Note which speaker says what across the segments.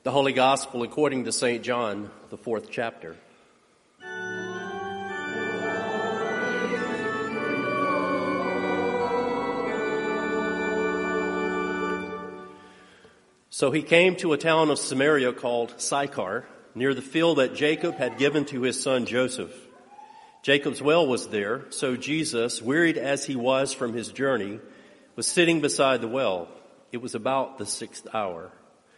Speaker 1: The Holy Gospel according to St. John, the 4th chapter. So he came to a town of Samaria called Sychar, near the field that Jacob had given to his son Joseph. Jacob's well was there, so Jesus, wearied as he was from his journey, was sitting beside the well. It was about the 6th hour.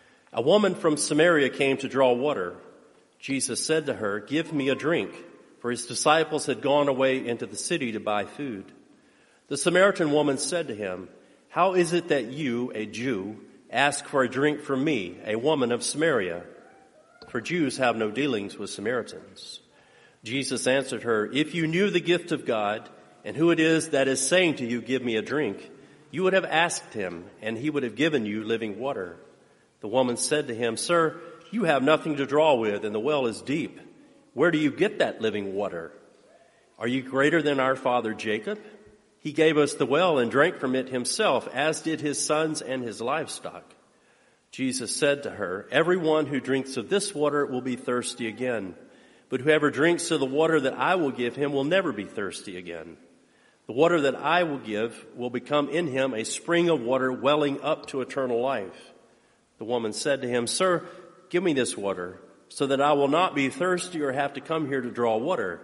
Speaker 1: A woman from Samaria came to draw water. Jesus said to her, "Give me a drink," for his disciples had gone away into the city to buy food. The Samaritan woman said to him, "How is it that you, a Jew, ask for a drink from me, a woman of Samaria? For Jews have no dealings with Samaritans." Jesus answered her, "If you knew the gift of God and who it is that is saying to you, 'Give me a drink,' you would have asked him, and he would have given you living water." The woman said to him, "Sir, you have nothing to draw with, and the well is deep. Where do you get that living water? Are you greater than our father Jacob? He gave us the well and drank from it himself, as did his sons and his livestock." Jesus said to her, "Everyone who drinks of this water will be thirsty again, but whoever drinks of the water that I will give him will never be thirsty again. The water that I will give will become in him a spring of water welling up to eternal life." The woman said to him, "Sir, give me this water, so that I will not be thirsty or have to come here to draw water."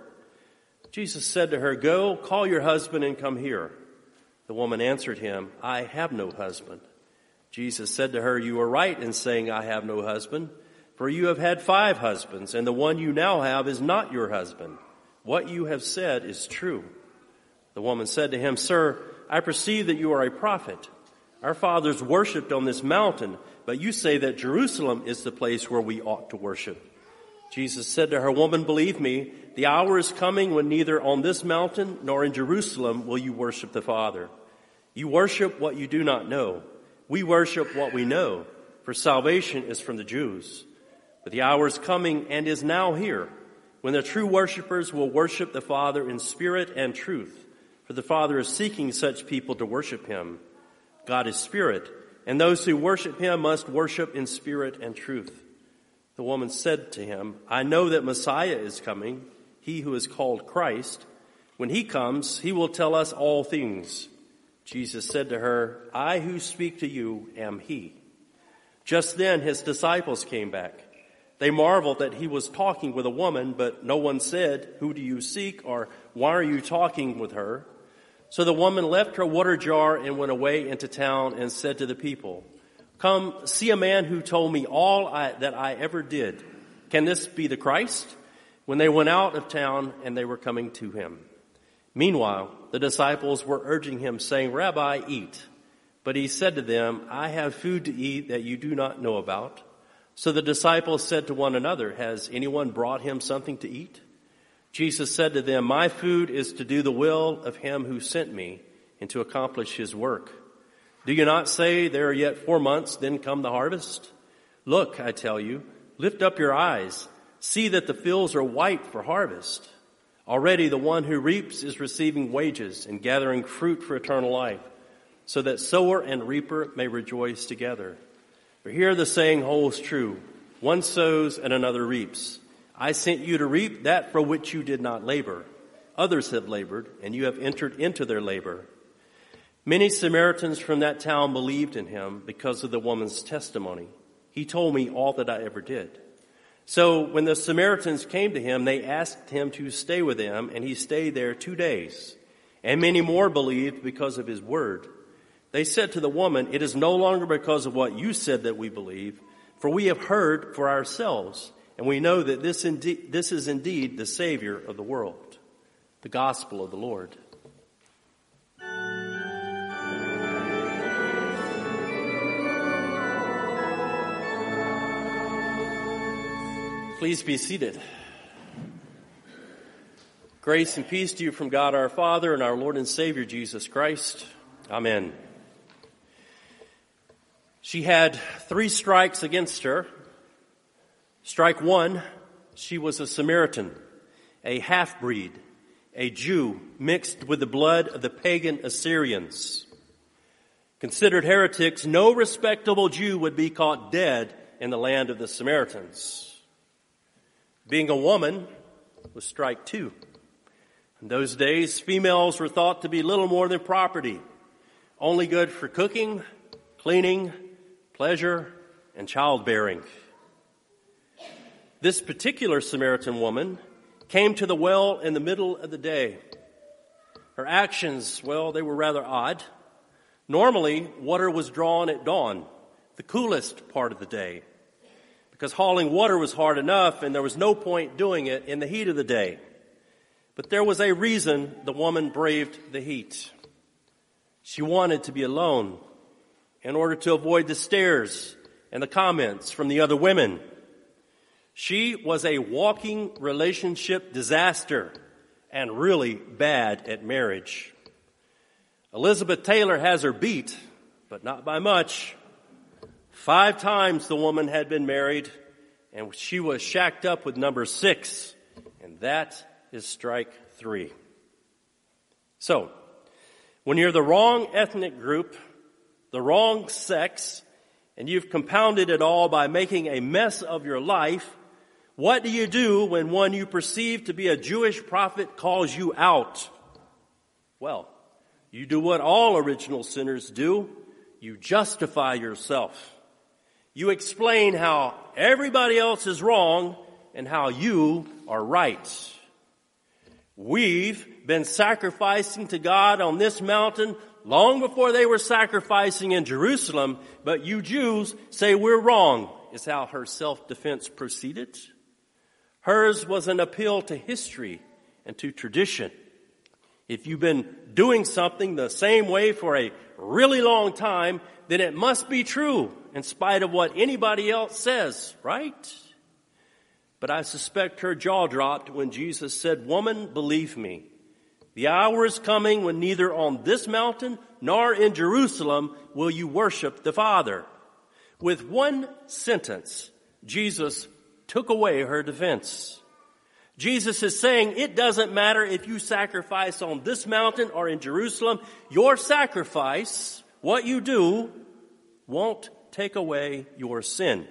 Speaker 1: Jesus said to her, "Go, call your husband and come here." The woman answered him, "I have no husband." Jesus said to her, "You are right in saying, 'I have no husband,' for you have had 5 husbands, and the one you now have is not your husband. What you have said is true." The woman said to him, "Sir, I perceive that you are a prophet. Our fathers worshipped on this mountain, but you say that Jerusalem is the place where we ought to worship." Jesus said to her, "Woman, believe me, the hour is coming when neither on this mountain nor in Jerusalem will you worship the Father. You worship what you do not know. We worship what we know, for salvation is from the Jews. But the hour is coming and is now here, when the true worshipers will worship the Father in spirit and truth, for the Father is seeking such people to worship him. God is spirit, and those who worship him must worship in spirit and truth." The woman said to him, "I know that Messiah is coming, he who is called Christ. When he comes, he will tell us all things." Jesus said to her, "I who speak to you am he." Just then his disciples came back. They marveled that he was talking with a woman, but no one said, "Who do you seek?" or "Why are you talking with her?" So the woman left her water jar and went away into town and said to the people, "Come, see a man who told me all that I ever did. Can this be the Christ?" When they went out of town and they were coming to him. Meanwhile, the disciples were urging him, saying, "Rabbi, eat." But he said to them, "I have food to eat that you do not know about." So the disciples said to one another, "Has anyone brought him something to eat?" Jesus said to them, "My food is to do the will of him who sent me and to accomplish his work. Do you not say, 'There are yet 4 months, then come the harvest'? Look, I tell you, lift up your eyes. See that the fields are white for harvest. Already the one who reaps is receiving wages and gathering fruit for eternal life, so that sower and reaper may rejoice together. For here the saying holds true, one sows and another reaps. I sent you to reap that for which you did not labor. Others have labored, and you have entered into their labor." Many Samaritans from that town believed in him because of the woman's testimony. "He told me all that I ever did." So when the Samaritans came to him, they asked him to stay with them, and he stayed there 2 days. And many more believed because of his word. They said to the woman, "It is no longer because of what you said that we believe, for we have heard for ourselves, and we know that this is indeed the Savior of the world." The Gospel of the Lord. Please be seated. Grace and peace to you from God our Father and our Lord and Savior Jesus Christ. Amen. She had 3 strikes against her. Strike 1, she was a Samaritan, a half-breed, a Jew mixed with the blood of the pagan Assyrians. Considered heretics, no respectable Jew would be caught dead in the land of the Samaritans. Being a woman was strike two. In those days, females were thought to be little more than property, only good for cooking, cleaning, pleasure, and childbearing. This particular Samaritan woman came to the well in the middle of the day. Her actions, they were rather odd. Normally, water was drawn at dawn, the coolest part of the day, because hauling water was hard enough and there was no point doing it in the heat of the day. But there was a reason the woman braved the heat. She wanted to be alone in order to avoid the stares and the comments from the other women. She was a walking relationship disaster and really bad at marriage. Elizabeth Taylor has her beat, but not by much. 5 times the woman had been married, and she was shacked up with number 6, and that is strike 3. So, when you're the wrong ethnic group, the wrong sex, and you've compounded it all by making a mess of your life, what do you do when one you perceive to be a Jewish prophet calls you out? Well, you do what all original sinners do. You justify yourself. You explain how everybody else is wrong and how you are right. We've been sacrificing to God on this mountain long before they were sacrificing in Jerusalem, but you Jews say we're wrong, is how her self-defense proceeded. Hers was an appeal to history and to tradition. If you've been doing something the same way for a really long time, then it must be true in spite of what anybody else says, right? But I suspect her jaw dropped when Jesus said, "Woman, believe me, the hour is coming when neither on this mountain nor in Jerusalem will you worship the Father." With one sentence, Jesus took away her defense. Jesus is saying it doesn't matter if you sacrifice on this mountain or in Jerusalem. Your sacrifice, what you do, won't take away your sin.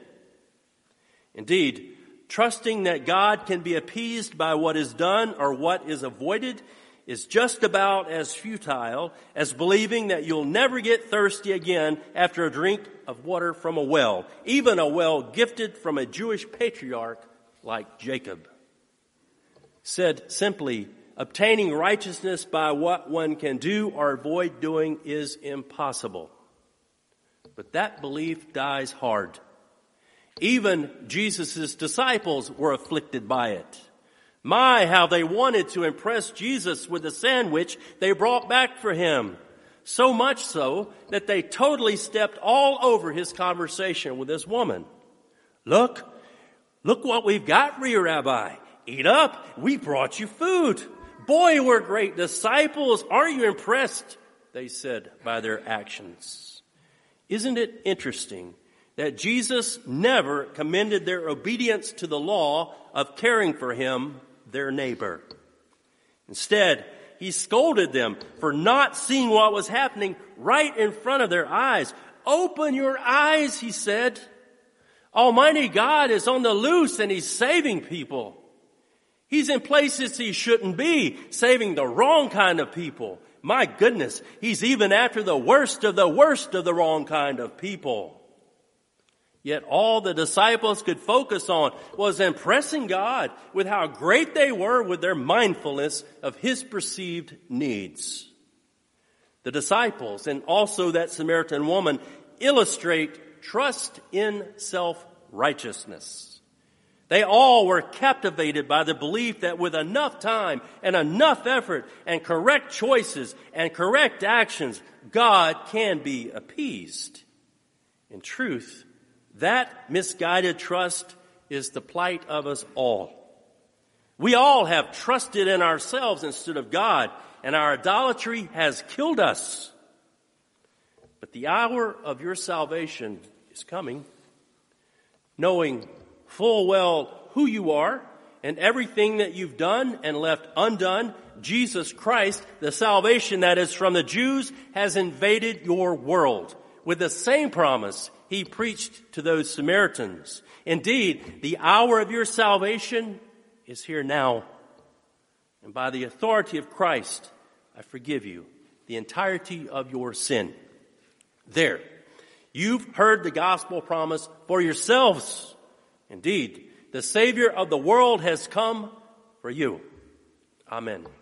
Speaker 1: Indeed, trusting that God can be appeased by what is done or what is avoided is just about as futile as believing that you'll never get thirsty again after a drink of water from a well, even a well gifted from a Jewish patriarch like Jacob. Said simply, obtaining righteousness by what one can do or avoid doing is impossible. But that belief dies hard. Even Jesus' disciples were afflicted by it. My, how they wanted to impress Jesus with the sandwich they brought back for him. So much so that they totally stepped all over his conversation with this woman. Look what we've got for you, Rabbi. Eat up. We brought you food. Boy, we're great disciples. Aren't you impressed? They said by their actions. Isn't it interesting that Jesus never commended their obedience to the law of caring for him, their neighbor? Instead, he scolded them for not seeing what was happening right in front of their eyes. Open your eyes, he said. Almighty God is on the loose and he's saving people. He's in places he shouldn't be, saving the wrong kind of people. My goodness, he's even after the worst of the wrong kind of people. Yet all the disciples could focus on was impressing God with how great they were with their mindfulness of his perceived needs. The disciples and also that Samaritan woman illustrate trust in self-righteousness. They all were captivated by the belief that with enough time and enough effort and correct choices and correct actions, God can be appeased. In truth, that misguided trust is the plight of us all. We all have trusted in ourselves instead of God, and our idolatry has killed us. But the hour of your salvation is coming, knowing full well who you are and everything that you've done and left undone. Jesus Christ, the salvation that is from the Jews, has invaded your world. with the same promise he preached to those Samaritans. Indeed, the hour of your salvation is here now. And by the authority of Christ, I forgive you the entirety of your sin. There, you've heard the gospel promise for yourselves. Indeed, the Savior of the world has come for you. Amen.